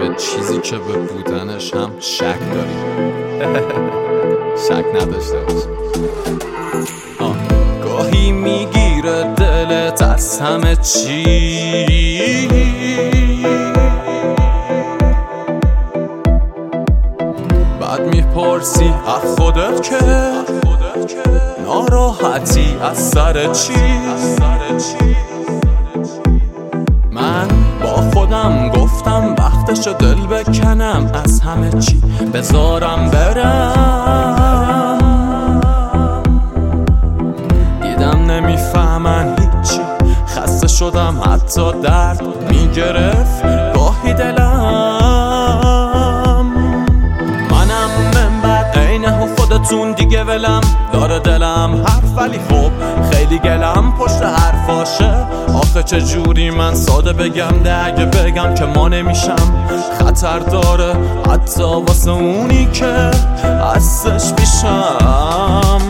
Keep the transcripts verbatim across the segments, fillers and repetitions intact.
به چیزی که به بودنش هم شک داری. شک نداشته باش. گاهی میگیره دلت از همه چی، بعد میپرسی از خودت که ناراحتی از سر چی. من با خودم گفتم وقتشو دل بکنم از همه چی، بذارم برم. دیدم نمیفهمن هیچی، خسته شدم حتی درد میگرفت گاهی دلم. منم من بعد عینه و خودتون دیگه ولم داره دلم حرف، ولی خب خیلی گلم پشت حرفاشه. آخه چه جوری من ساده بگم ده اگه بگم که ما نمیشم، خطر داره حتی واسه اونی که هستش پیشم.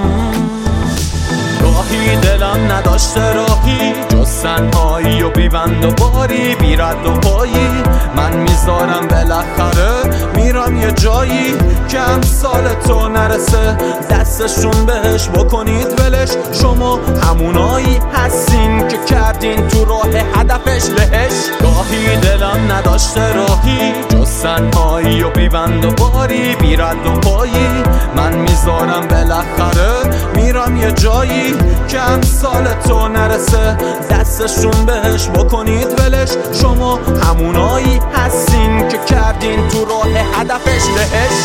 راهی دلم نداشته راهی جز تنهایی و بیبند و باری، بیرد و پایی. من میذارم بالاخره میرم یه جایی که امثال تو نرسه، دستشون بهش بکنید ولش. شما همونایی هستین که کردین تو راه هدفش لهش. گاهی دلم نداشته راهی جز تنهایی و بیبند و باری، بیرد و پایی. من میذارم بالاخره میرم یه جایی که امثال تو نرسه، دستشون بهش بکنید ولش. شما همونایی هستین که کردین تو راه هدفش لهش.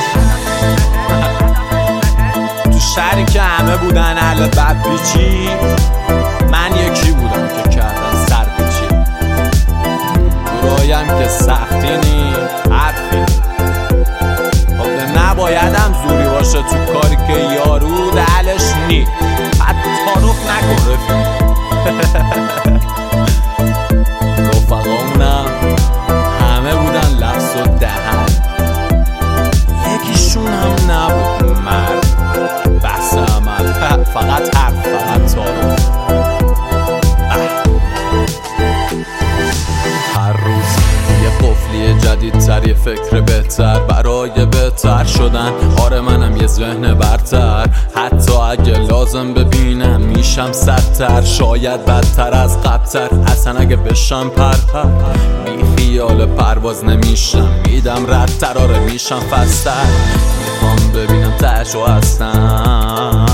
تو شهری که همه بودن اهل بد پیچی، من یکی بودم که کردن سر پیچی. تو رایم که سختی نی حرفی، خب نبایدم زوری باشه تو کاری که یارو دلش نی. حتی تعارف نکن رفقامونم همه بودن لفظ و دهن، یکیشون هم نبود مرد بحث عمل، فقط حرف، فقط تعارف. هر روز یه قفلی جدیدتر، یه فکر بهتر برای بهتر شدن. آره منم یه ذهن برتر، حتی اگه لازم ببینم میشم سدتر، شاید بدتر از قبلتر. اصلا اگه بشم پرپر بی خیال پرواز نمیشم، میدم ردتر. آره میشم فستر، میخوام ببینم تهشو هستم.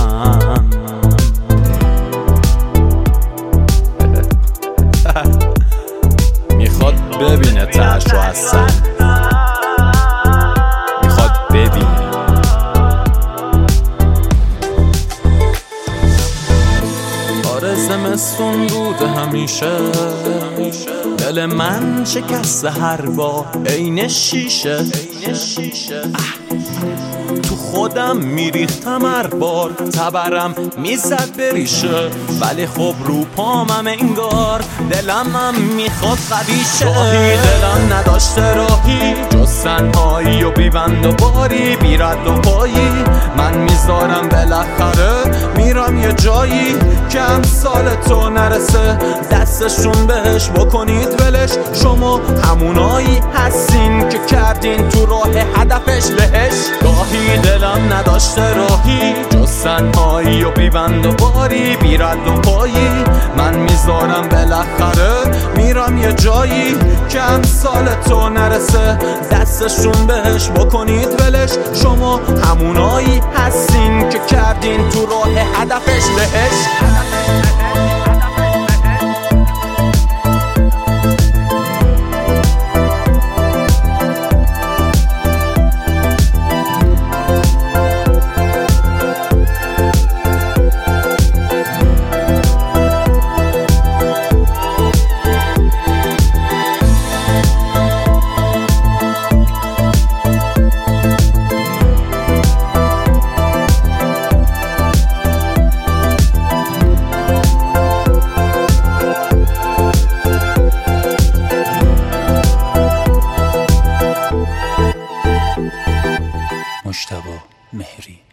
میخواد ببینه تهشو هستم، میخواد ببینه. آره زمستون بوده همیشه، دل من شکسته هر بار عین شیشه. تو خودم میریختم هر بار، تبرم میزد بریشه، ولی خب رو پامم انگار دلم هم میخواد قدیشه. راهی دلم نداشته راهی جز تنهایی و بیبند و باری، بیرد و پایی. من میذارم بالاخره میرم یه جایی که امثال تو نرسه، دستشون بهش بکنید ولش. شما همونایی هستین که کردین تو راه هدفش لهش. گاهی دلم نداشته راهی جز تنهایی و بیبند و باری، بیرد و پایی. من میذارم بالاخره میرم یه جایی که امثال تو نرسه، دستشون بهش بکنید ولش. شما همونایی هستین که کردین تو راه هدفش لهش. مجتبی مهری.